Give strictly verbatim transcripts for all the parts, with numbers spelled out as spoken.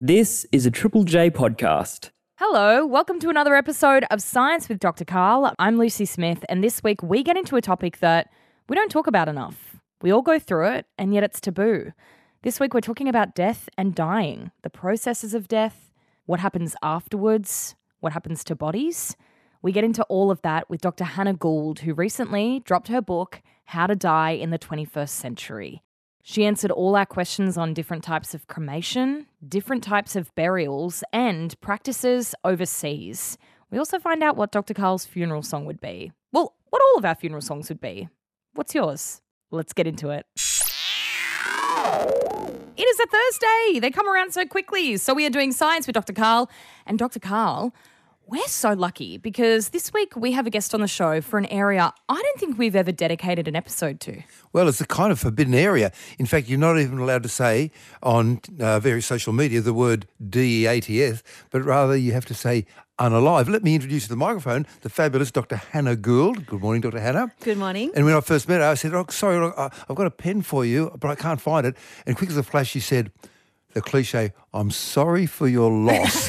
This is a Triple J podcast. Hello, welcome to another episode of Science with Doctor Karl. I'm Lucy Smith, and this week we get into a topic that we don't talk about enough. We all go through it, and yet it's taboo. This week we're talking about death and dying, the processes of death, what happens afterwards, what happens to bodies. We get into all of that with Doctor Hannah Gould, who recently dropped her book, How to Die in the twenty-first Century. She answered all our questions on different types of cremation, different types of burials, and practices overseas. We also find out what Doctor Karl's funeral song would be. Well, what all of our funeral songs would be. What's yours? Let's get into it. It is a Thursday. They come around so quickly. So we are doing Science with Doctor Karl. And Doctor Karl, we're so lucky because this week we have a guest on the show for an area I don't think we've ever dedicated an episode to. Well, it's a kind of forbidden area. In fact, you're not even allowed to say on uh, various social media the word D E A T S, but rather you have to say unalive. Let me introduce you to the microphone, the fabulous Doctor Hannah Gould. Good morning, Doctor Hannah. Good morning. And when I first met her, I said, oh, sorry, look, I- I've got a pen for you, but I can't find it. And quick as a flash, she said, the cliche, I'm sorry for your loss.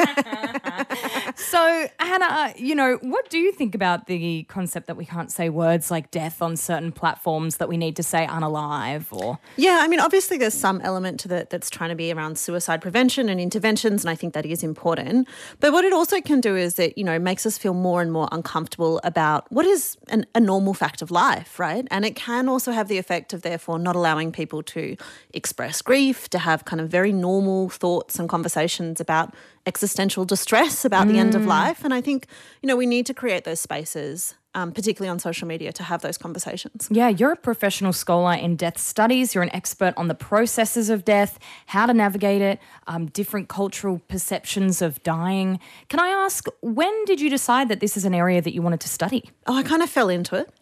So, Hannah, you know, what do you think about the concept that we can't say words like death on certain platforms, that we need to say unalive or... Yeah, I mean, obviously there's some element to that that's trying to be around suicide prevention and interventions, and I think that is important. But what it also can do is it, you know, makes us feel more and more uncomfortable about what is an, a normal fact of life, right? And it can also have the effect of, therefore, not allowing people to express grief, to have kind of very normal thoughts and conversations about existential distress about the end of life. And I think, you know, we need to create those spaces, um, particularly on social media, to have those conversations. Yeah, you're a professional scholar in death studies. You're an expert on the processes of death, how to navigate it, um, different cultural perceptions of dying. Can I ask, when did you decide that this is an area that you wanted to study? Oh, I kind of fell into it,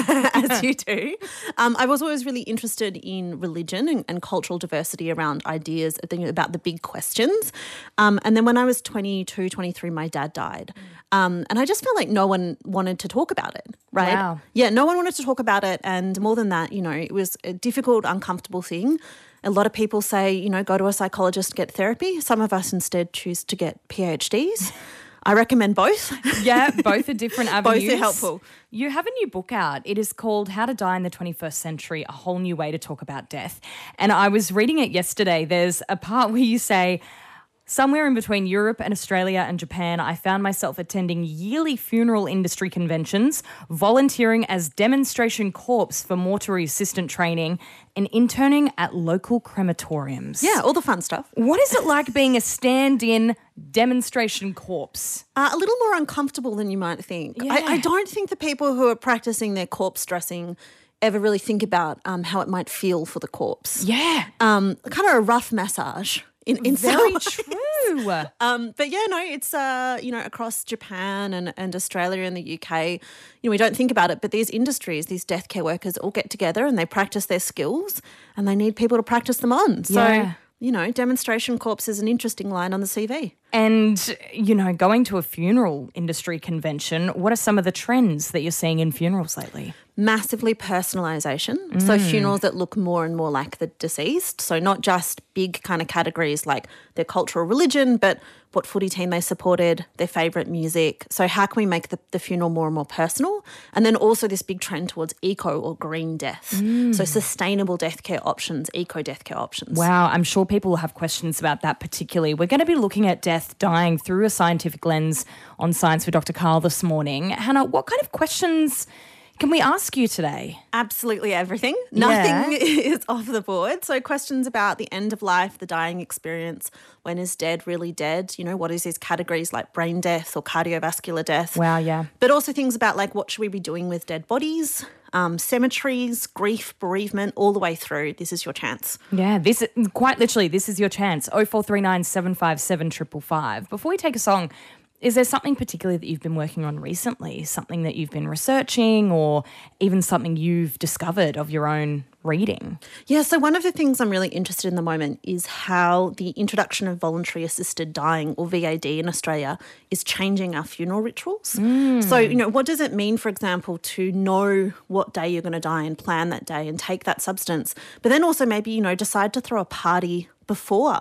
as you do. Um, I was always really interested in religion and, and cultural diversity around ideas, thinking about the big questions. Um, and then when I was twenty-two, twenty-three, my dad died. Um, and I just felt like no one wanted to talk about it, right? Wow. Yeah, no one wanted to talk about it. And more than that, you know, it was a difficult, uncomfortable thing. A lot of people say, you know, go to a psychologist, get therapy. Some of us instead choose to get PhDs. I recommend both. Yeah, both are different avenues. Both are helpful. You have a new book out. It is called How to Die in the twenty-first Century, A Whole New Way to Talk About Death. And I was reading it yesterday. There's a part where you say, somewhere in between Europe and Australia and Japan, I found myself attending yearly funeral industry conventions, volunteering as demonstration corpse for mortuary assistant training, and interning at local crematoriums. Yeah, all the fun stuff. What is it like being a stand-in demonstration corpse? Uh, a little more uncomfortable than you might think. Yeah. I, I don't think the people who are practicing their corpse dressing ever really think about um, how it might feel for the corpse. Yeah. Um, kind of a rough massage. In, in Very some ways. true. Um, but yeah, no, it's, uh, you know, across Japan and, and Australia and the U K, you know, we don't think about it, but these industries, these death care workers all get together and they practice their skills and they need people to practice them on. So, Yeah. you know, demonstration corpse is an interesting line on the C V. And, you know, going to a funeral industry convention, what are some of the trends that you're seeing in funerals lately? Massively personalisation. So funerals that look more and more like the deceased. So not just big kind of categories like their cultural religion, but what footy team they supported, their favourite music. So how can we make the, the funeral more and more personal? And then also this big trend towards eco or green death. So sustainable death care options, eco death care options. Wow, I'm sure people will have questions about that particularly. We're going to be looking at death, dying through a scientific lens on Science with Doctor Karl this morning. Hannah, what kind of questions can we ask you today? Absolutely everything. Yeah. Nothing is off the board. So questions about the end of life, the dying experience, when is dead really dead? You know, what is these categories like brain death or cardiovascular death? Wow, yeah. But also things about like what should we be doing with dead bodies, um, cemeteries, grief, bereavement, all the way through. This is your chance. Yeah, this quite literally, this is your chance. oh four three nine, seven five seven, five five five. Before we take a song, is there something particularly that you've been working on recently, something that you've been researching or even something you've discovered of your own reading? Yeah, so one of the things I'm really interested in at the moment is how the introduction of voluntary assisted dying, or V A D in Australia, is changing our funeral rituals. Mm. So, you know, what does it mean, for example, to know what day you're going to die and plan that day and take that substance, but then also maybe, you know, decide to throw a party before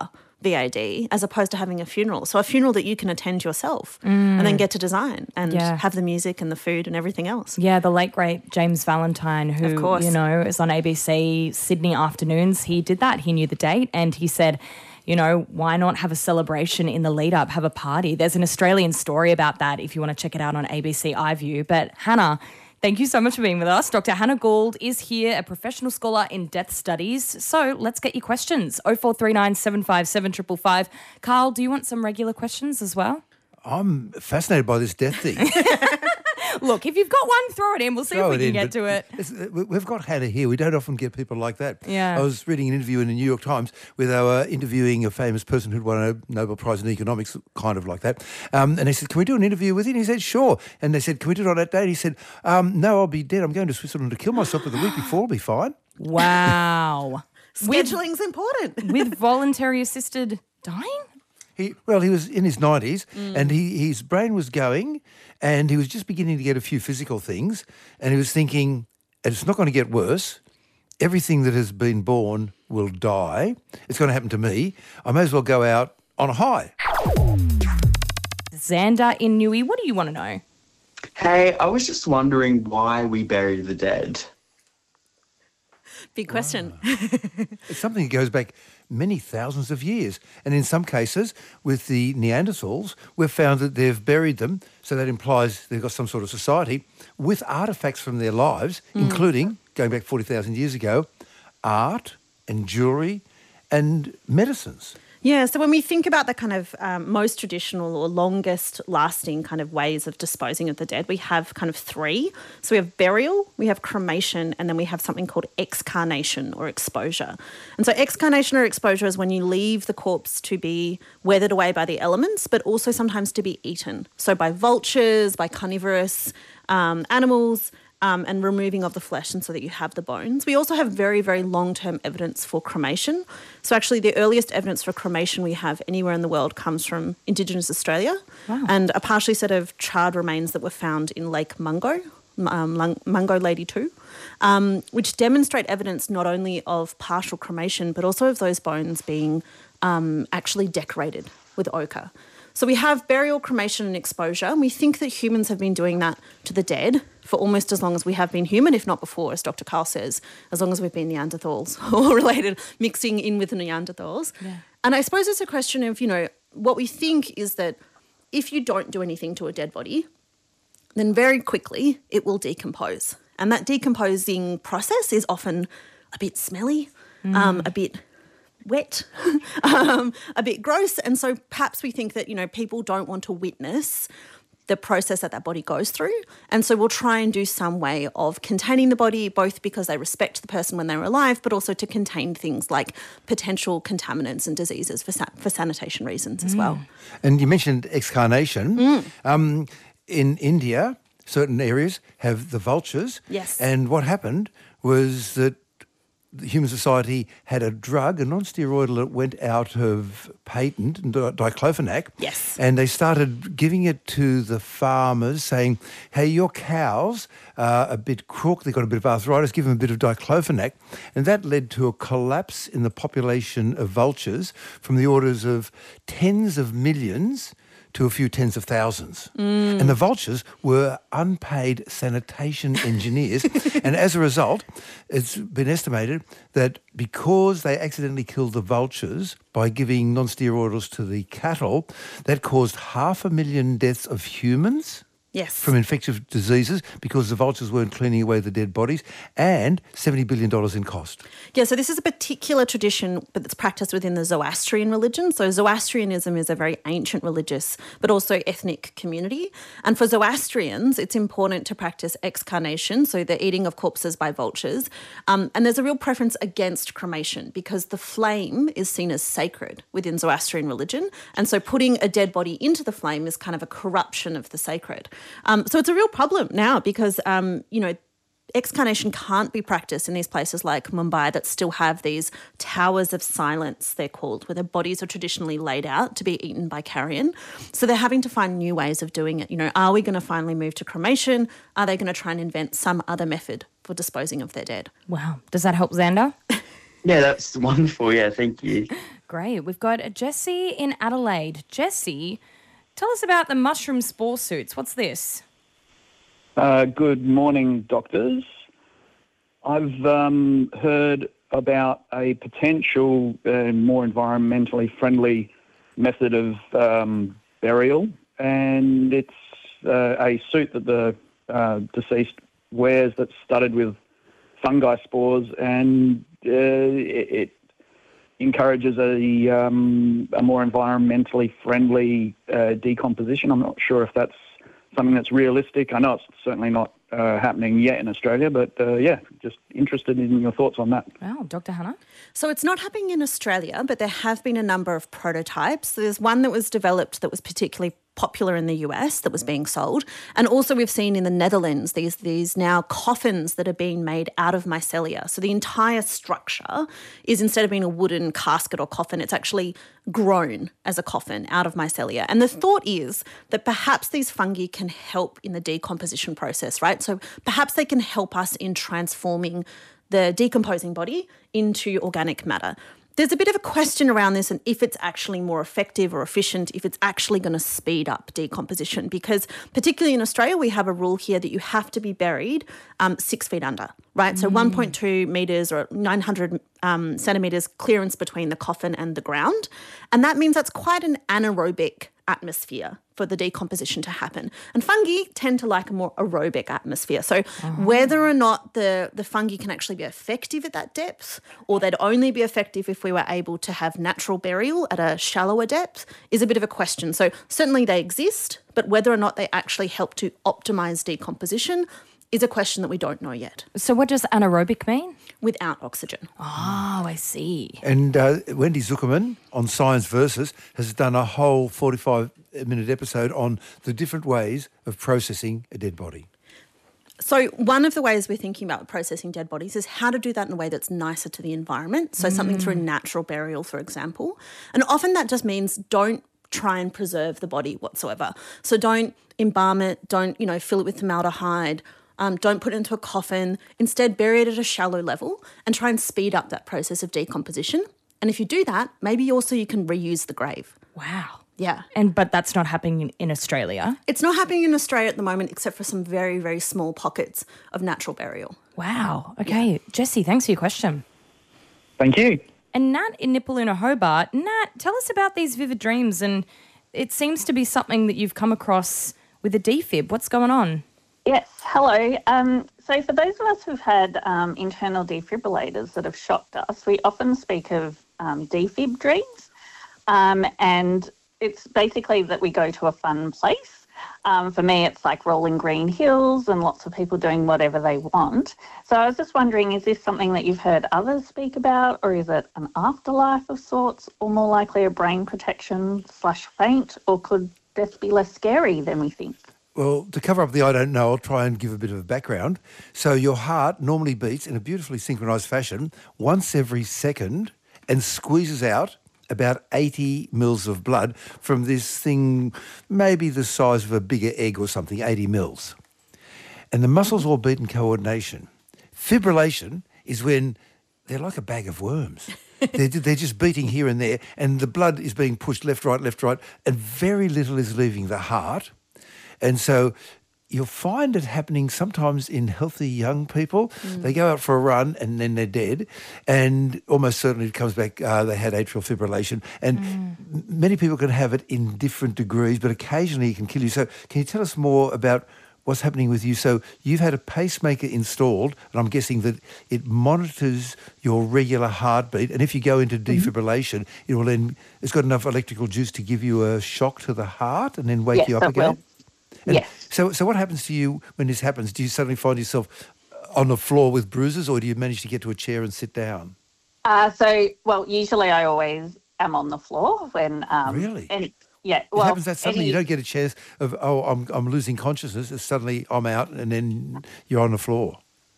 V A D as opposed to having a funeral. So a funeral that you can attend yourself and then get to design and Yeah. have the music and the food and everything else. Yeah, the late great James Valentine, who, Of course. you know, is on A B C Sydney Afternoons. He did that. He knew the date and he said, you know, why not have a celebration in the lead up, have a party? There's an Australian story about that if you want to check it out on A B C iView. But Hannah, thank you so much for being with us. Doctor Hannah Gould is here, a professional scholar in death studies. So let's get your questions. oh four three nine, seven five seven, five five five. Carl, do you want some regular questions as well? I'm fascinated by this death thing. Look, if you've got one, throw it in. We'll see Throw if we it can in, get to it. but it's- uh, we- We've got Hannah here. We don't often get people like that. Yeah. I was reading an interview in the New York Times where they were interviewing a famous person who'd won a Nobel Prize in economics, kind of like that. Um, and they said, can we do an interview with you? And he said, sure. And they said, can we do it on that day? And he said, um, no, I'll be dead. I'm going to Switzerland to kill myself, but the week before I'll be fine. Wow. with, Scheduling's important. with voluntary assisted dying? He, well, he was in his nineties and he, his brain was going and he was just beginning to get a few physical things and he was thinking, it's not going to get worse. Everything that has been born will die. It's going to happen to me. I may as well go out on a high. Xander in Newey, what do you want to know? Hey, I was just wondering why we bury the dead. Big question. It's something that goes back many thousands of years. And in some cases, with the Neanderthals, we've found that they've buried them, so that implies they've got some sort of society, with artefacts from their lives, including, going back forty thousand years ago, art and jewellery and medicines. Yeah, so when we think about the kind of um, most traditional or longest lasting kind of ways of disposing of the dead, we have kind of three. So we have burial, we have cremation, and then we have something called excarnation or exposure. And so excarnation or exposure is when you leave the corpse to be weathered away by the elements, but also sometimes to be eaten. So by vultures, by carnivorous um, animals, Um, and removing of the flesh and so that you have the bones. We also have very, very long-term evidence for cremation. So actually the earliest evidence for cremation we have anywhere in the world comes from Indigenous Australia and a partially set of charred remains that were found in Lake Mungo, um, Lung- Mungo Lady two, um, which demonstrate evidence not only of partial cremation but also of those bones being um, actually decorated with ochre. So we have burial, cremation and exposure. And we think that humans have been doing that to the dead for almost as long as we have been human, if not before, as Doctor Carl says, as long as we've been Neanderthals or related, mixing in with the Neanderthals. Yeah. And I suppose it's a question of, you know, what we think is that if you don't do anything to a dead body, then very quickly it will decompose. And that decomposing process is often a bit smelly, um, a bit wet, um, a bit gross. And so perhaps we think that, you know, people don't want to witness the process that that body goes through. And so we'll try and do some way of containing the body, both because they respect the person when they were alive, but also to contain things like potential contaminants and diseases for, sa- for sanitation reasons as well. And you mentioned excarnation. Um, in India, certain areas have the vultures. Yes. And what happened was that the human society had a drug, a non-steroidal, that went out of patent, di- diclofenac. Yes. And they started giving it to the farmers, saying, hey, your cows are a bit crook, they've got a bit of arthritis, give them a bit of diclofenac. And that led to a collapse in the population of vultures from the orders of tens of millions to a few tens of thousands. Mm. And the vultures were unpaid sanitation engineers. And as a result, it's been estimated that because they accidentally killed the vultures by giving non-steroidals to the cattle, that caused half a million deaths of humans Yes. from infectious diseases because the vultures weren't cleaning away the dead bodies, and seventy billion dollars in cost. Yeah, so this is a particular tradition but that's practiced within the Zoroastrian religion. So Zoroastrianism is a very ancient religious but also ethnic community. And for Zoroastrians, it's important to practice excarnation, so the eating of corpses by vultures. Um, and there's a real preference against cremation because the flame is seen as sacred within Zoroastrian religion. And so putting a dead body into the flame is kind of a corruption of the sacred. Um, so it's a real problem now because, um, you know, excarnation can't be practiced in these places like Mumbai that still have these towers of silence, they're called, where the bodies are traditionally laid out to be eaten by carrion. So they're having to find new ways of doing it. You know, are we going to finally move to cremation? Are they going to try and invent some other method for disposing of their dead? Wow. Does that help, Xander? Yeah, that's wonderful. Yeah, thank you. great. We've got Jessie in Adelaide. Jessie, tell us about the mushroom spore suits. What's this? Uh, good morning, doctors. I've um, heard about a potential uh, more environmentally friendly method of um, burial, and it's uh, a suit that the uh, deceased wears that's studded with fungi spores, and uh, it, it encourages a, um, a more environmentally friendly uh, decomposition. I'm not sure if that's something that's realistic. I know it's certainly not uh, happening yet in Australia, but uh, yeah, just interested in your thoughts on that. Wow, Doctor Hannah? So it's not happening in Australia, but there have been a number of prototypes. There's one that was developed that was particularly popular in the U S that was being sold. And also we've seen in the Netherlands these, these now coffins that are being made out of mycelia. So the entire structure is, instead of being a wooden casket or coffin, it's actually grown as a coffin out of mycelia. And the thought is that perhaps these fungi can help in the decomposition process, right? So perhaps they can help us in transforming the decomposing body into organic matter. There's a bit of a question around this and if it's actually more effective or efficient, if it's actually going to speed up decomposition, because particularly in Australia, we have a rule here that you have to be buried um, six feet under, right? So one point two metres or nine hundred um, centimetres clearance between the coffin and the ground. And that means that's quite an anaerobic atmosphere for the decomposition to happen. And fungi tend to like a more aerobic atmosphere. So whether or not the, the fungi can actually be effective at that depth, or they'd only be effective if we were able to have natural burial at a shallower depth, is a bit of a question. So certainly they exist, but whether or not they actually help to optimise decomposition is a question that we don't know yet. So what does anaerobic mean? Without oxygen. Oh, I see. And uh, Wendy Zuckerman on Science Versus has done a whole forty-five minute episode on the different ways of processing a dead body. So one of the ways we're thinking about processing dead bodies is how to do that in a way that's nicer to the environment. So mm. something through natural burial, for example. And often that just means don't try and preserve the body whatsoever. So don't embalm it, don't, you know, fill it with formaldehyde, Um, don't put it into a coffin. Instead, bury it at a shallow level and try and speed up that process of decomposition. And if you do that, maybe also you can reuse the grave. Wow. Yeah. And but that's not happening in, in Australia? It's not happening in Australia at the moment, except for some very, very small pockets of natural burial. Wow. Okay. Yeah. Jessie, thanks for your question. Thank you. And Nat in Nipaluna, Hobart. Nat, tell us about these vivid dreams. And it seems to be something that you've come across with a defib. What's going on? Yes, hello. Um, so for those of us who've had um, internal defibrillators that have shocked us, we often speak of um, defib dreams, um, and it's basically that we go to a fun place. Um, for me, it's like rolling green hills and lots of people doing whatever they want. So I was just wondering, is this something that you've heard others speak about, or is it an afterlife of sorts, or more likely a brain protection slash faint, or could death be less scary than we think? Well, to cover up the I don't know, I'll try and give a bit of a background. So your heart normally beats in a beautifully synchronised fashion once every second and squeezes out about eighty mils of blood from this thing, maybe the size of a bigger egg or something, eighty mils. And the muscles all beat in coordination. Fibrillation is when they're like a bag of worms. they're, they're just beating here and there, and the blood is being pushed left, right, left, right, and very little is leaving the heart. And so you'll find it happening sometimes in healthy young people. Mm. They go out for a run and then they're dead. And almost certainly it comes back, uh, they had atrial fibrillation. And mm. many people can have it in different degrees, but occasionally it can kill you. So can you tell us more about what's happening with you? So you've had a pacemaker installed, and I'm guessing that it monitors your regular heartbeat. And if you go into defibrillation, mm-hmm. it will then, it's got enough electrical juice to give you a shock to the heart and then wake yes, you up it again? Will. And yes. So, so what happens to you when this happens? Do you suddenly find yourself on the floor with bruises, or do you manage to get to a chair and sit down? Uh, so, well, usually I always am on the floor when... Um, really? Any, yeah. Well, it happens that suddenly any, you don't get a chance of, oh, I'm I'm losing consciousness. It's suddenly I'm out, and then you're on the floor.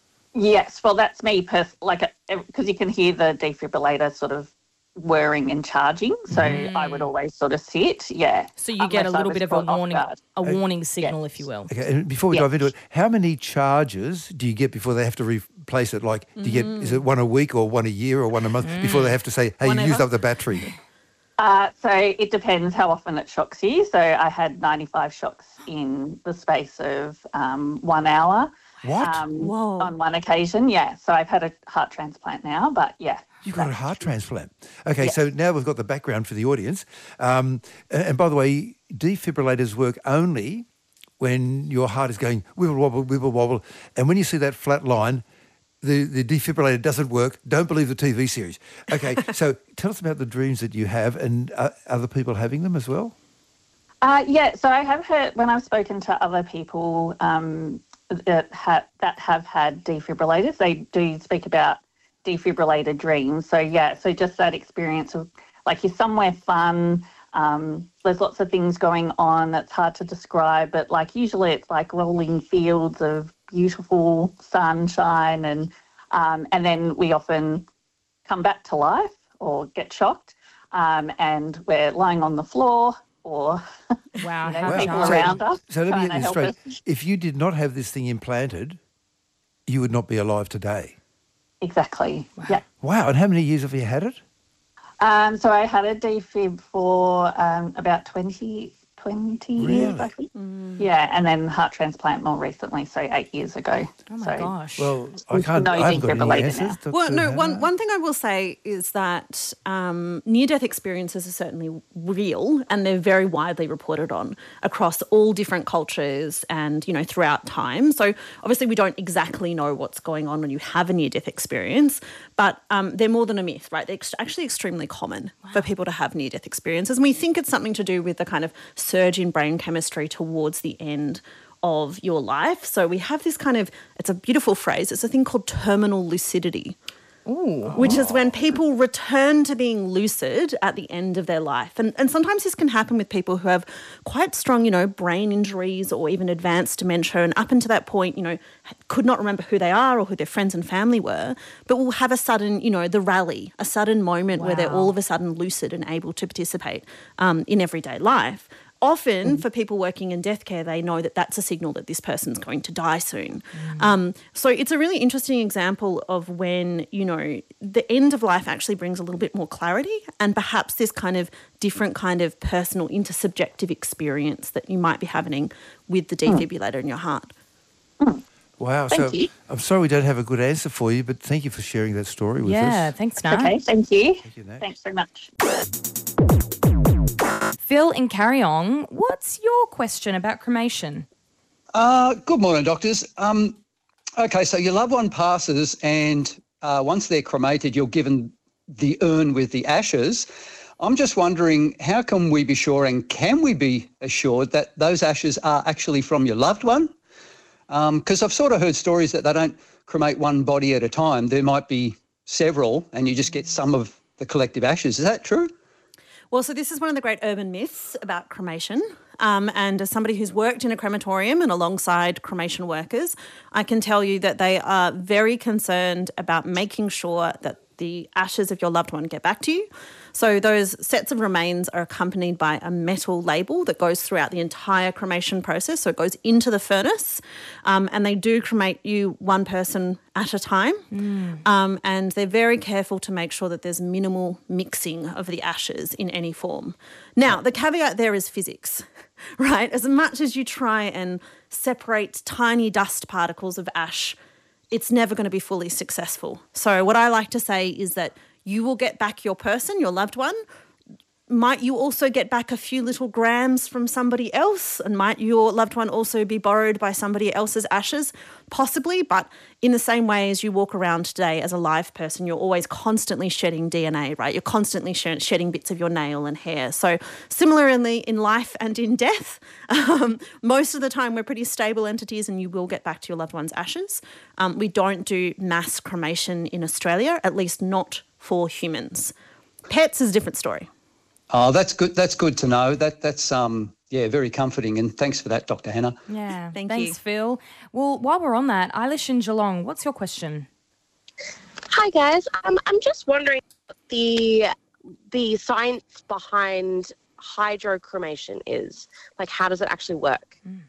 Yes. Well, that's me, pers- like, because you can hear the defibrillator sort of whirring and charging, so mm. I would always sort of sit, yeah. So you get a little bit of a warning, a warning signal, yes. if you will. Okay, and before we yes. dive into it, how many charges do you get before they have to replace it? Like, do you get, is it one a week or one a year or one a month mm. before they have to say, hey, Whenever. you used up the battery? Uh, so it depends how often it shocks you. So I had ninety-five shocks in the space of um, one hour. What? Um, Whoa. On one occasion, yeah. So I've had a heart transplant now, but yeah. You've got a heart transplant. Okay, so now we've got the background for the audience. Um, and, and by the way, defibrillators work only when your heart is going wibble wobble, wibble wobble. And when you see that flat line, the, the defibrillator doesn't work. Don't believe the T V series. Okay, so tell us about the dreams that you have, and uh, other people having them as well? Uh, yeah, so I have heard, when I've spoken to other people um, that, ha- that have had defibrillators, they do speak about defibrillator dreams. So, yeah, so just that experience of, like, you're somewhere fun, um, there's lots of things going on, it's hard to describe, but, like, usually it's, like, rolling fields of beautiful sunshine, and um, and then we often come back to life or get shocked, um, and we're lying on the floor, or Wow, you know, how people charming. around us. So let me trying get to this help straight. us. If you did not have this thing implanted, you would not be alive today. Exactly. Yeah. Wow, and how many years have you had it? Um, so I had a defib for um, about twenty, twenty years, Really? I think. Yeah, and then heart transplant more recently, so eight years ago. Oh, my so, gosh. Well, I There's can't, no I haven't got any defibrillator answers. now. Doctor Well, no, Hannah? one, one thing I will say is that um, near-death experiences are certainly real, and they're very widely reported on across all different cultures and, you know, throughout time. So obviously we don't exactly know what's going on when you have a near-death experience, but um, they're more than a myth, right? They're ex- actually extremely common for people to have near-death experiences. And we think it's something to do with the kind of surge in brain chemistry towards the end of your life. So we have this kind of, it's a beautiful phrase, it's a thing called terminal lucidity. Ooh. Which is when people return to being lucid at the end of their life. And, and sometimes this can happen with people who have quite strong, you know, brain injuries or even advanced dementia, and up until that point, you know, could not remember who they are or who their friends and family were, but will have a sudden, you know, the rally, a sudden moment where they're Wow. all of a sudden lucid and able to participate um, in everyday life. Often for people working in death care, they know that that's a signal that this person's going to die soon. Mm. Um, so it's a really interesting example of when, you know, the end of life actually brings a little bit more clarity and perhaps this kind of different kind of personal intersubjective experience that you might be having with the defibrillator in your heart. Wow, Thank so you. I'm sorry we don't have a good answer for you, but thank you for sharing that story with Yeah, us. thanks, Nat. Okay, thank you. Thank you, Nat. Thanks very much. Phil in Carryong, what's your question about cremation? Uh, good morning, doctors. Um, okay, so your loved one passes, and uh, once they're cremated, you're given the urn with the ashes. I'm just wondering, how can we be sure, and can we be assured that those ashes are actually from your loved one? Because I've sort of heard stories that they don't cremate one body at a time. There might be several, and you just get some of the collective ashes. Is that true? Well, so this is one of the great urban myths about cremation. Um, and as somebody who's worked in a crematorium and alongside cremation workers, I can tell you that they are very concerned about making sure that the ashes of your loved one get back to you. So those sets of remains are accompanied by a metal label that goes throughout the entire cremation process. So it goes into the furnace, um, and they do cremate you one person at a time. Mm. Um, and they're very careful to make sure that there's minimal mixing of the ashes in any form. Now, the caveat there is physics, right? As much as you try and separate tiny dust particles of ash, it's never going to be fully successful. So what I like to say is that you will get back your person, your loved one. Might you also get back a few little grams from somebody else? And might your loved one also be borrowed by somebody else's ashes? Possibly, but in the same way as you walk around today as a live person, you're always constantly shedding D N A, right? You're constantly sh- shedding bits of your nail and hair. So similarly in life and in death, um, most of the time we're pretty stable entities and you will get back to your loved one's ashes. Um, we don't do mass cremation in Australia, at least not for humans. Pets is a different story. Oh, that's good. That's good to know. That that's um yeah, very comforting. And thanks for that, Doctor Hannah. Yeah, Thank thanks, you. Phil. Well, while we're on that, Eilish in Geelong, what's your question? Hi guys, um, I'm just wondering what the the science behind hydrocremation is. Like, how does it actually work? Yeah,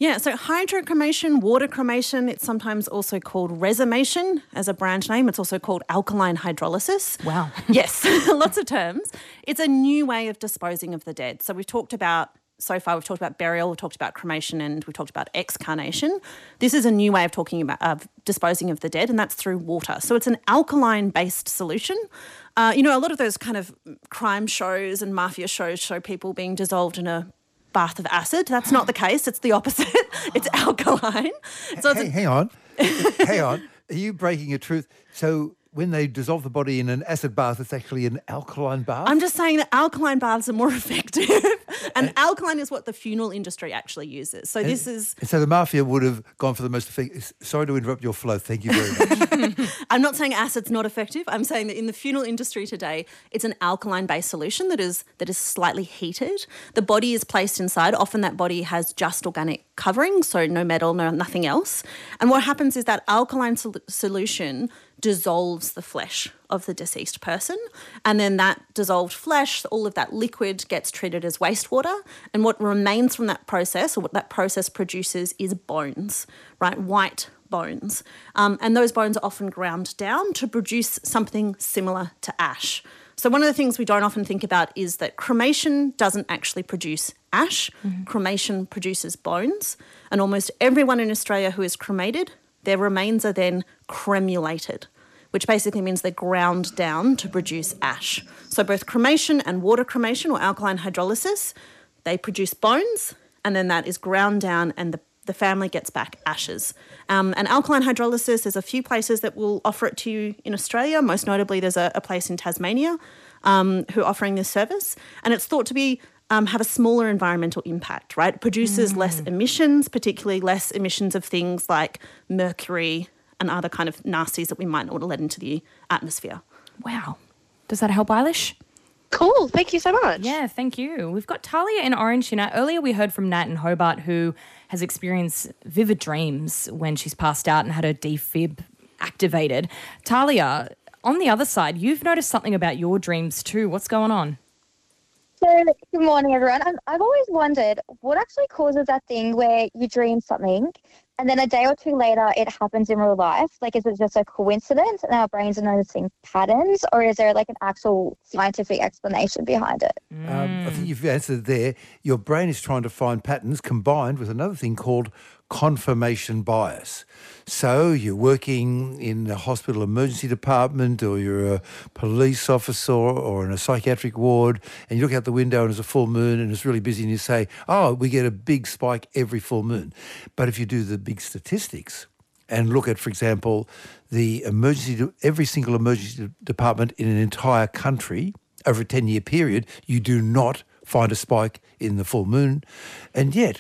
Yeah, so hydrocremation, water cremation, it's sometimes also called resomation as a brand name. It's also called alkaline hydrolysis. Wow. Yes, lots of terms. It's a new way of disposing of the dead. So we've talked about, so far we've talked about burial, we've talked about cremation, and we've talked about excarnation. This is a new way of talking about of disposing of the dead, and that's through water. So it's an alkaline-based solution. Uh, you know, a lot of those kind of crime shows and mafia shows show people being dissolved in a bath of acid. That's not the case. It's the opposite. It's alkaline. So it's hey, a- hang on. hang on. Are you breaking a truth? So when they dissolve the body in an acid bath, it's actually an alkaline bath? I'm just saying that alkaline baths are more effective. And alkaline is what the funeral industry actually uses. So this is... And so the mafia would have gone for the most effective... Sorry to interrupt your flow. Thank you very much. I'm not saying acid's not effective. I'm saying that in the funeral industry today, it's an alkaline-based solution that is that is slightly heated. The body is placed inside. Often that body has just organic covering, so no metal, no nothing else. And what happens is that alkaline sol- solution dissolves the flesh of the deceased person, and then that dissolved flesh, all of that liquid gets treated as wastewater, and what remains from that process, or what that process produces, is bones, right? White bones. Um, and those bones are often ground down to produce something similar to ash. So one of the things we don't often think about is that cremation doesn't actually produce ash. Mm-hmm. Cremation produces bones, and almost everyone in Australia who is cremated, their remains are then cremulated, which basically means they're ground down to produce ash. So both cremation and water cremation, or alkaline hydrolysis, they produce bones, and then that is ground down, and the, the family gets back ashes. Um, and alkaline hydrolysis, there's a few places that will offer it to you in Australia. Most notably, there's a, a place in Tasmania um, who are offering this service. And it's thought to be um, have a smaller environmental impact, right? It produces mm. less emissions, particularly less emissions of things like mercury and other kind of nasties that we might not want to let into the atmosphere. Wow. Does that help, Eilish? Cool. Thank you so much. Yeah, thank you. We've got Talia in Orange here. Now, earlier we heard from Nat in Hobart, who has experienced vivid dreams when she's passed out and had her defib activated. Talia, on the other side, you've noticed something about your dreams too. What's going on? So, good morning, everyone. I'm, I've always wondered what actually causes that thing where you dream something and then a day or two later it happens in real life. Like, is it just a coincidence and our brains are noticing patterns, or is there like an actual scientific explanation behind it? Um, I think you've answered there. Your brain is trying to find patterns combined with another thing called confirmation bias. So you're working in a hospital emergency department, or you're a police officer, or in a psychiatric ward, and you look out the window and there's a full moon and it's really busy, and you say, oh, we get a big spike every full moon. But if you do the big statistics and look at, for example, the emergency, every single emergency department in an entire country over a ten-year period, you do not find a spike in the full moon. And yet,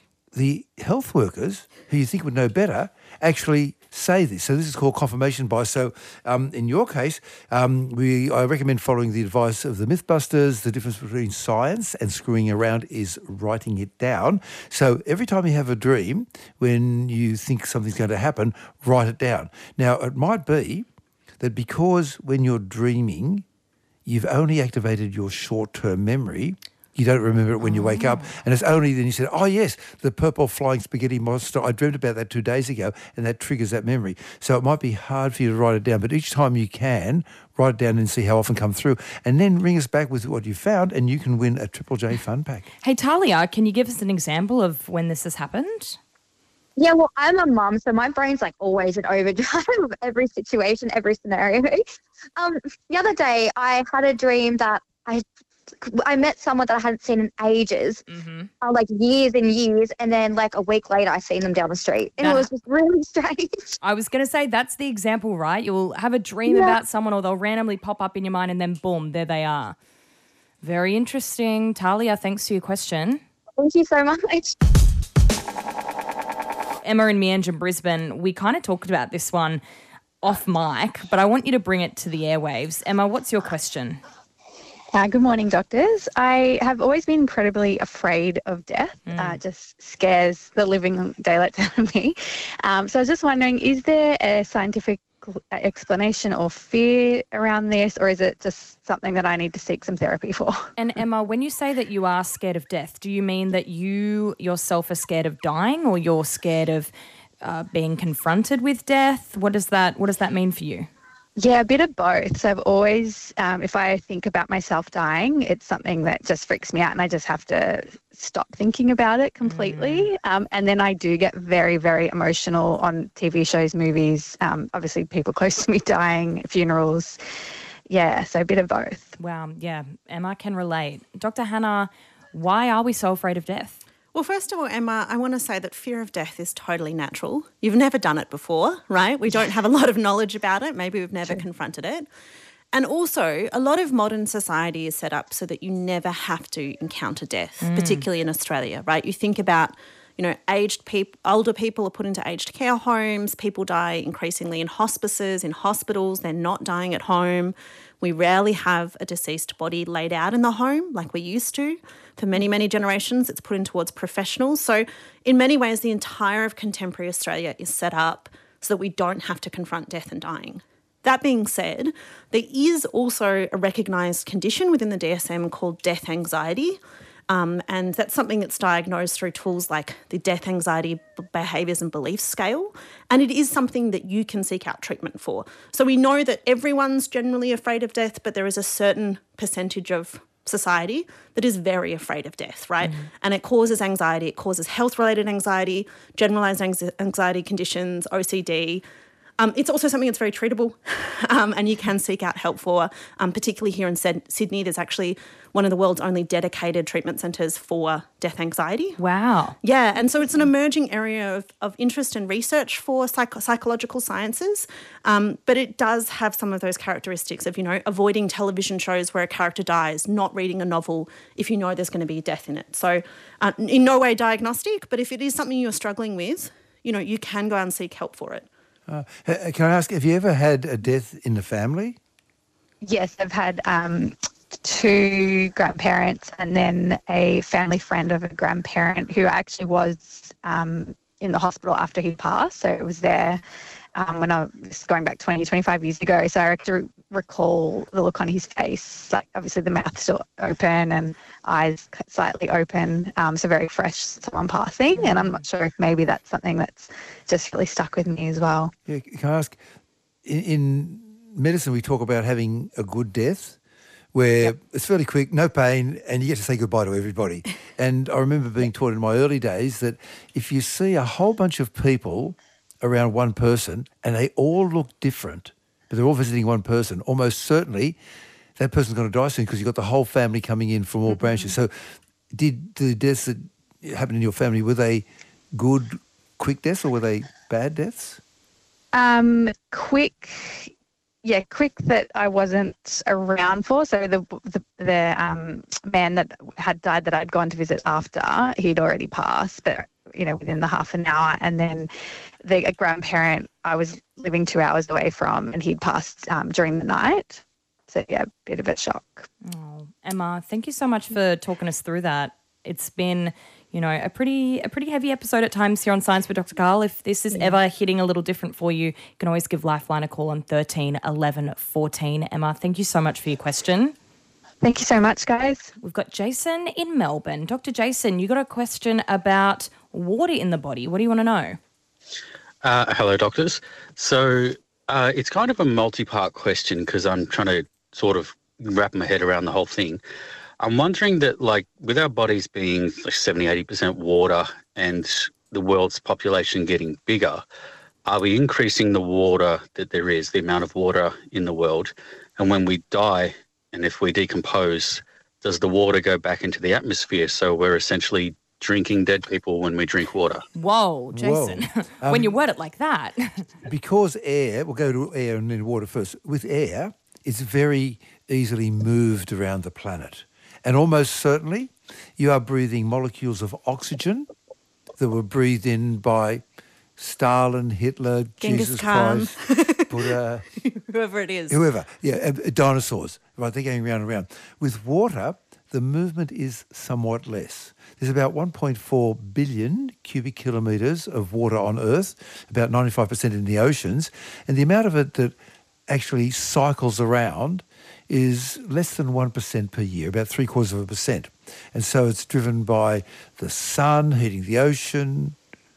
the health workers, who you think would know better, actually say this. So this is called confirmation bias. So um, in your case, um, we I recommend following the advice of the Mythbusters. The difference between science and screwing around is writing it down. So every time you have a dream, when you think something's going to happen, write it down. Now, it might be that because when you're dreaming, you've only activated your short-term memory, you don't remember it when you wake up. And it's only then you said, oh, yes, the purple flying spaghetti monster, I dreamed about that two days ago, and that triggers that memory. So it might be hard for you to write it down, but each time you can, write it down and see how often it comes through. And then ring us back with what you found, and you can win a Triple J Fun Pack. Hey, Talia, can you give us an example of when this has happened? Yeah, well, I'm a mum, so my brain's like always in overdrive of every situation, every scenario. Um, the other day, I had a dream that I I met someone that I hadn't seen in ages, mm-hmm. uh, like years and years, and then like a week later, I seen them down the street, and nah. It was just really strange. I was going to say that's the example, right? You'll have a dream yeah. about someone, or they'll randomly pop up in your mind, and then boom, there they are. Very interesting, Talia. Thanks for your question. Thank you so much. Emma and Miange in Brisbane, we kind of talked about this one off mic, but I want you to bring it to the airwaves. Emma, what's your question? Uh, good morning, doctors. I have always been incredibly afraid of death. Mm. Uh, it just scares the living daylights out of me. Um, so I was just wondering, is there a scientific explanation or fear around this, or is it just something that I need to seek some therapy for? And Emma, when you say that you are scared of death, do you mean that you yourself are scared of dying, or you're scared of uh, being confronted with death? What does that What does that mean for you? Yeah, a bit of both. So I've always, um, if I think about myself dying, it's something that just freaks me out, and I just have to stop thinking about it completely. Mm. Um, and then I do get very, very emotional on T V shows, movies, um, obviously people close to me dying, funerals. Yeah, so a bit of both. Wow, yeah, Emma can relate. Doctor Hannah, why are we so afraid of death? Well, first of all, Emma, I want to say that fear of death is totally natural. You've never done it before, right? We don't have a lot of knowledge about it. Maybe we've never True. confronted it. And also, a lot of modern society is set up so that you never have to encounter death, mm. particularly in Australia, right? You think about, you know, aged people, older people are put into aged care homes. People die increasingly in hospices, in hospitals. They're not dying at home. We rarely have a deceased body laid out in the home like we used to. For many, many generations, it's put in towards professionals. So in many ways, the entire of contemporary Australia is set up so that we don't have to confront death and dying. That being said, there is also a recognised condition within the D S M called death anxiety. Um, and that's something that's diagnosed through tools like the Death Anxiety Behaviours and Beliefs Scale. And it is something that you can seek out treatment for. So we know that everyone's generally afraid of death, but there is a certain percentage of society that is very afraid of death, right? Mm-hmm. And it causes anxiety. It causes health-related anxiety, generalised anxiety conditions, O C D. Um, it's also something that's very treatable um, and you can seek out help for, um, particularly here in Sydney. There's actually one of the world's only dedicated treatment centres for death anxiety. Wow. Yeah, and so it's an emerging area of, of interest and research for psych- psychological sciences, um, but it does have some of those characteristics of, you know, avoiding television shows where a character dies, not reading a novel if you know there's going to be death in it. So uh, in no way diagnostic, but if it is something you're struggling with, you know, you can go and seek help for it. Uh, can I ask, have you ever had a death in the family? Yes, I've had um, two grandparents and then a family friend of a grandparent who actually was um, in the hospital after he passed. So it was there um, when I was going back twenty, twenty-five years ago. So I actually recall the look on his face, like obviously the mouth still open and eyes slightly open, um, so very fresh, someone passing. And I'm not sure if maybe that's something that's just really stuck with me as well. Yeah, can I ask, in, in medicine we talk about having a good death where yep. it's fairly quick, no pain, and you get to say goodbye to everybody. And I remember being taught in my early days that if you see a whole bunch of people around one person and they all look different, but they're all visiting one person, almost certainly that person's going to die soon because you've got the whole family coming in from all mm-hmm. branches. So did the deaths that happened in your family, were they good, quick deaths or were they bad deaths? Um, quick, yeah, quick that I wasn't around for. So the the, the um, man that had died that I'd gone to visit after, he'd already passed, but, you know, within the half an hour. And then the grandparent I was living two hours away from, and he'd passed um, during the night. So, yeah, a bit of a shock. Oh, Emma, thank you so much for talking us through that. It's been, you know, a pretty a pretty heavy episode at times here on Science with Doctor Karl. If this is ever hitting a little different for you, you can always give Lifeline a call on thirteen eleven fourteen. Emma, thank you so much for your question. Thank you so much, guys. We've got Jason in Melbourne. Doctor Jason, you got a question about water in the body. What do you want to know? Uh, hello, doctors. So uh, it's kind of a multi-part question because I'm trying to sort of wrap my head around the whole thing. I'm wondering that, like, with our bodies being like seventy, eighty percent water and the world's population getting bigger, are we increasing the water that there is, the amount of water in the world? And when we die and if we decompose, does the water go back into the atmosphere? So we're essentially drinking dead people when we drink water. Whoa, Jason, Whoa. Um, when you word it like that. Because air, we'll go to air and then water first. With air, it's very easily moved around the planet. And almost certainly you are breathing molecules of oxygen that were breathed in by Stalin, Hitler, Genghis Jesus Khan. Christ, Buddha. Whoever it is. Whoever, yeah, uh, dinosaurs, right, they're going round and round. With water, the movement is somewhat less. There's about one point four billion cubic kilometres of water on Earth, about ninety-five percent in the oceans, and the amount of it that actually cycles around is less than one percent per year, about three quarters of a percent. And so it's driven by the sun heating the ocean.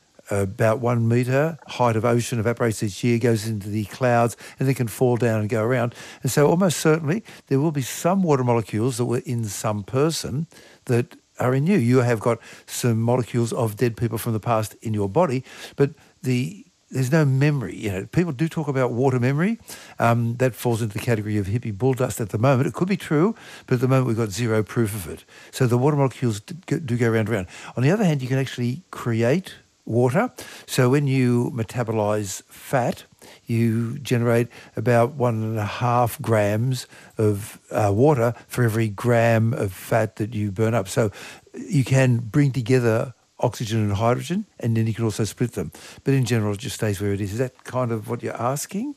About one metre height of ocean evaporates each year, goes into the clouds, and then can fall down and go around. And so almost certainly there will be some water molecules that were in some person that are in you. You have got some molecules of dead people from the past in your body, but the there's no memory. You know, people do talk about water memory. Um, that falls into the category of hippie bull dust at the moment. It could be true, but at the moment we've got zero proof of it. So the water molecules do, do go round and round. On the other hand, you can actually create water. So when you metabolize fat, you generate about one and a half grams of uh, water for every gram of fat that you burn up. So you can bring together oxygen and hydrogen, and then you can also split them. But in general, it just stays where it is. Is that kind of what you're asking?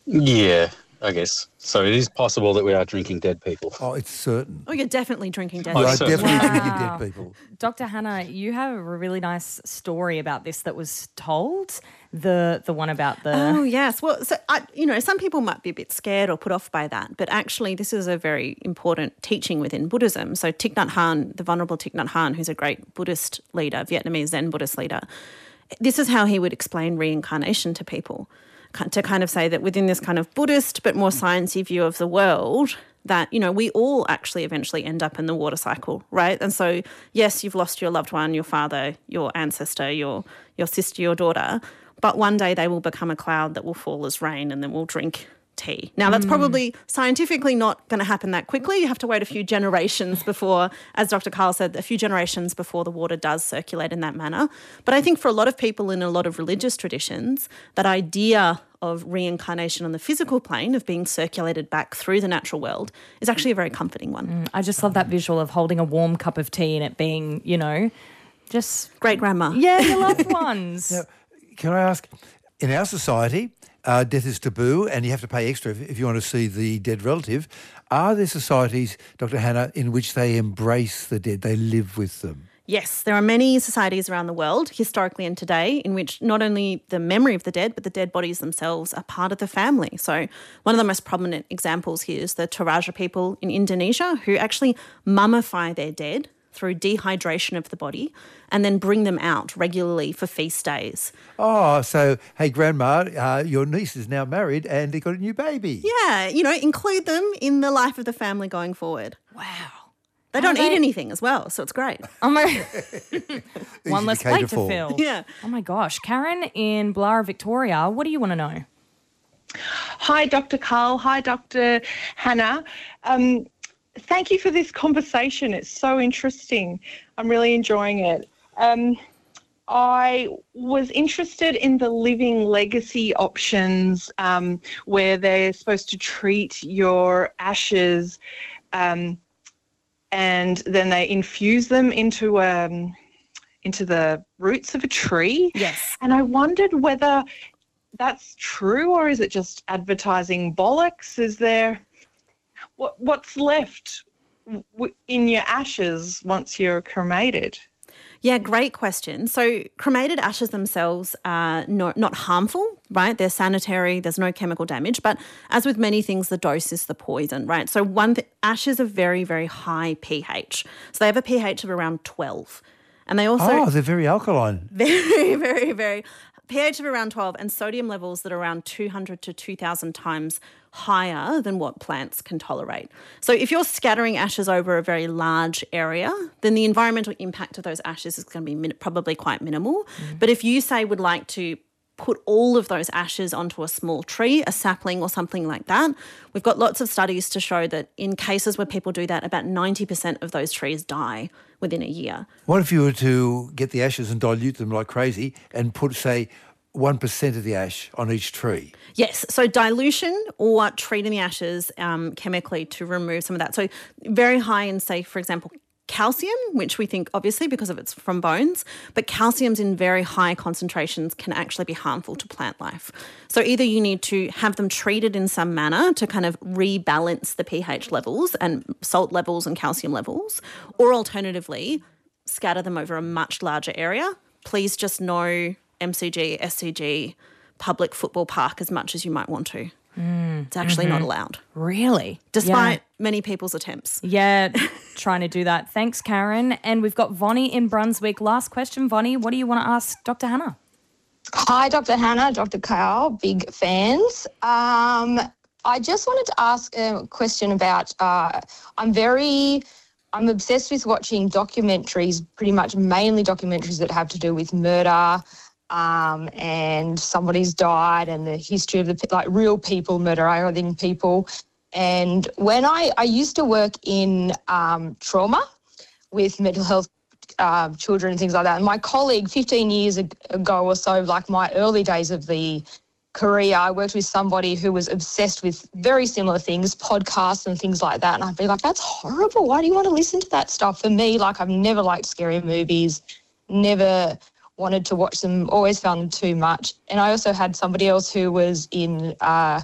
Yeah, I guess. So it is possible that we are drinking dead people. Oh, it's certain. Oh, you're definitely drinking dead You people. are definitely Wow. drinking dead people. Doctor Hannah, you have a really nice story about this that was told. The the one about the Oh, yes. Well, so, I, you know, some people might be a bit scared or put off by that, but actually this is a very important teaching within Buddhism. So Thich Nhat Hanh, the Venerable Thich Nhat Hanh, who's a great Buddhist leader, Vietnamese Zen Buddhist leader, this is how he would explain reincarnation to people, to kind of say that within this kind of Buddhist but more sciencey view of the world, that, you know, we all actually eventually end up in the water cycle, right? And so, yes, you've lost your loved one, your father, your ancestor, your your sister, your daughter, but one day they will become a cloud that will fall as rain and then we'll drink tea. Now, that's Mm. probably scientifically not going to happen that quickly. You have to wait a few generations before, as Doctor Karl said, a few generations before the water does circulate in that manner. But I think for a lot of people in a lot of religious traditions, that idea of reincarnation on the physical plane, of being circulated back through the natural world, is actually a very comforting one. Mm, I just love that visual of holding a warm cup of tea and it being, you know, just great grandma. Yeah, your loved ones. Now, can I ask, in our society, uh, death is taboo and you have to pay extra if, if you want to see the dead relative. Are there societies, Doctor Hannah, in which they embrace the dead, they live with them? Yes, there are many societies around the world, historically and today, in which not only the memory of the dead, but the dead bodies themselves are part of the family. So one of the most prominent examples here is the Toraja people in Indonesia, who actually mummify their dead through dehydration of the body and then bring them out regularly for feast days. Oh, so, hey, Grandma, uh, your niece is now married and they got a new baby. Yeah, you know, include them in the life of the family going forward. Wow. They How don't do eat they- anything as well, so it's great. Oh my! One to less cater plate to for. fill. Yeah. Oh my gosh, Karen in Blara, Victoria. What do you want to know? Hi, Doctor Karl. Hi, Doctor Hannah. Um, thank you for this conversation. It's so interesting. I'm really enjoying it. Um, I was interested in the living legacy options um, where they're supposed to treat your ashes um, and then they infuse them into um, into the roots of a tree. Yes. And I wondered whether that's true or is it just advertising bollocks? Is there what what's left w- in your ashes once you're cremated? Yeah, great question. So cremated ashes themselves are no, not harmful, right? They're sanitary, there's no chemical damage. But as with many things, the dose is the poison, right? So one th- ashes are very, very high pH. So they have a pH of around twelve. And they also... Oh, they're very alkaline. Very, very, very... pH of around twelve and sodium levels that are around two hundred to two thousand times higher than what plants can tolerate. So if you're scattering ashes over a very large area, then the environmental impact of those ashes is going to be min- probably quite minimal. Mm. But if you say would like to put all of those ashes onto a small tree, a sapling or something like that, we've got lots of studies to show that in cases where people do that, about ninety percent of those trees die within a year. What if you were to get the ashes and dilute them like crazy and put, say, one percent of the ash on each tree? Yes, so dilution or treating the ashes um, chemically to remove some of that. So very high in, say, for example, calcium, which we think obviously because of it's from bones, but calciums in very high concentrations can actually be harmful to plant life. So either you need to have them treated in some manner to kind of rebalance the pH levels and salt levels and calcium levels, or alternatively, scatter them over a much larger area. Please just know M C G, S C G, public football park as much as you might want to. Mm, it's actually mm-hmm. not allowed. Really? Despite yeah. many people's attempts. Yeah, trying to do that. Thanks, Karen. And we've got Vonnie in Brunswick. Last question, Vonnie. What do you want to ask Doctor Hannah? Hi, Doctor Hannah, Doctor Kyle, big fans. Um, I just wanted to ask a question about, uh, I'm very, I'm obsessed with watching documentaries, pretty much mainly documentaries that have to do with murder, um, and somebody's died and the history of the, like real people murdering people. And when I, I used to work in um, trauma with mental health uh, children and things like that. And my colleague fifteen years ago or so, like my early days of the career, I worked with somebody who was obsessed with very similar things, podcasts and things like that. And I'd be like, that's horrible. Why do you want to listen to that stuff? For me, like I've never liked scary movies, never wanted to watch them, always found them too much. And I also had somebody else who was in uh,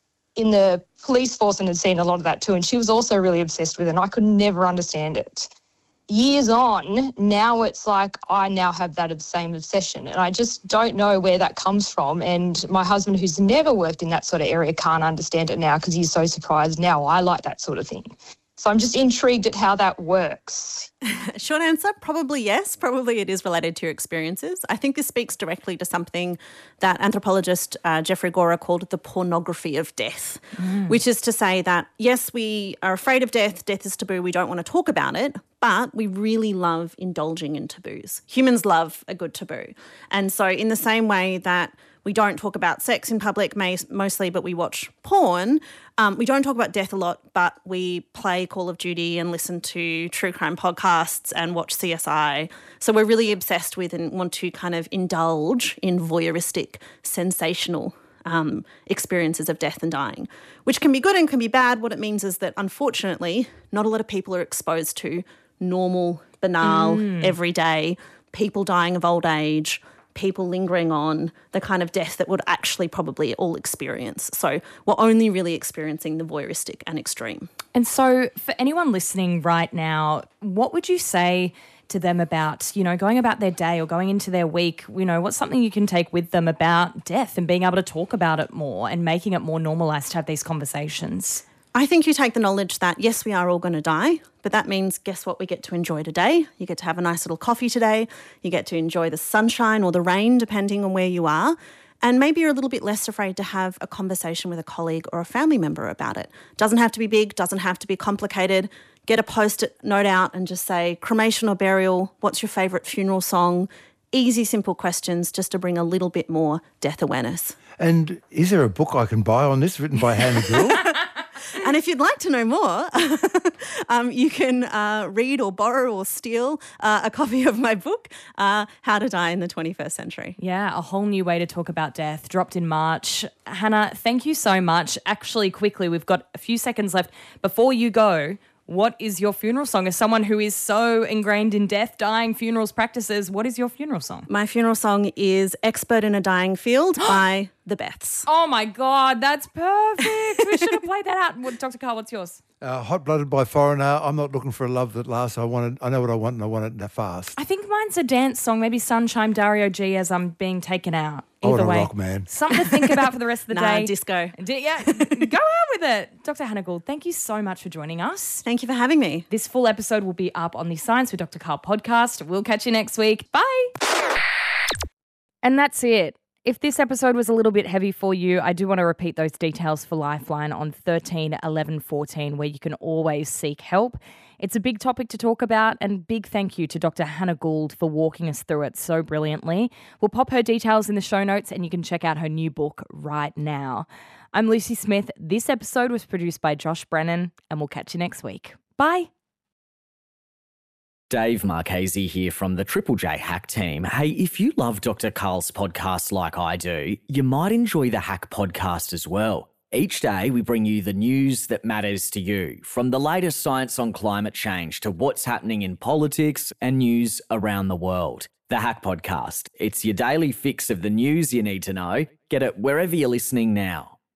in the police force and had seen a lot of that too. And she was also really obsessed with it. And I could never understand it. Years on, now it's like I now have that same obsession and I just don't know where that comes from. And my husband, who's never worked in that sort of area, can't understand it now because he's so surprised now I like that sort of thing. So I'm just intrigued at how that works. Short answer, probably yes. Probably it is related to your experiences. I think this speaks directly to something that anthropologist uh, Jeffrey Gora called the pornography of death, mm. which is to say that, yes, we are afraid of death. Death is taboo. We don't want to talk about it, but we really love indulging in taboos. Humans love a good taboo. And so in the same way that we don't talk about sex in public mostly, but we watch porn. Um, we don't talk about death a lot, but we play Call of Duty and listen to true crime podcasts and watch C S I. So we're really obsessed with and want to kind of indulge in voyeuristic, sensational um, experiences of death and dying, which can be good and can be bad. What it means is that, unfortunately, not a lot of people are exposed to normal, banal, mm. everyday people dying of old age, people lingering on, the kind of death that would actually probably all experience. So we're only really experiencing the voyeuristic and extreme. And so for anyone listening right now, what would you say to them about, you know, going about their day or going into their week? You know, what's something you can take with them about death and being able to talk about it more and making it more normalised to have these conversations? I think you take the knowledge that, yes, we are all going to die, but that means, guess what, we get to enjoy today. You get to have a nice little coffee today. You get to enjoy the sunshine or the rain, depending on where you are. And maybe you're a little bit less afraid to have a conversation with a colleague or a family member about it. Doesn't have to be big, doesn't have to be complicated. Get a post-it note out and just say, cremation or burial, what's your favourite funeral song? Easy, simple questions just to bring a little bit more death awareness. And is there a book I can buy on this written by Hannah Gould? And if you'd like to know more, um, you can uh, read or borrow or steal uh, a copy of my book, uh, How to Die in the twenty-first Century. Yeah, a whole new way to talk about death, dropped in March. Hannah, thank you so much. Actually, quickly, we've got a few seconds left. Before you go, what is your funeral song? As someone who is so ingrained in death, dying, funerals practices, what is your funeral song? My funeral song is Expert in a Dying Field by The Beths. Oh, my God, that's perfect. We should have played that out. What, Doctor Carl, what's yours? Uh, Hot-Blooded by Foreigner. I'm not looking for a love that lasts. I want it, I know what I want and I want it that fast. I think mine's a dance song, maybe Sunshine, Dario G, as I'm being taken out. I want Either a way, rock, man. Something to think about for the rest of the nah, day. disco. D- yeah, go on with it. Doctor Hannah Gould, thank you so much for joining us. Thank you for having me. This full episode will be up on the Science with Doctor Carl podcast. We'll catch you next week. Bye. And that's it. If this episode was a little bit heavy for you, I do want to repeat those details for Lifeline on thirteen eleven fourteen, where you can always seek help. It's a big topic to talk about, and big thank you to Doctor Hannah Gould for walking us through it so brilliantly. We'll pop her details in the show notes and you can check out her new book right now. I'm Lucy Smith. This episode was produced by Josh Brennan, and we'll catch you next week. Bye. Dave Marchese here from the Triple J Hack team. Hey, if you love Doctor Carl's podcast like I do, you might enjoy the Hack podcast as well. Each day, we bring you the news that matters to you, from the latest science on climate change to what's happening in politics and news around the world. The Hack Podcast. It's your daily fix of the news you need to know. Get it wherever you're listening now.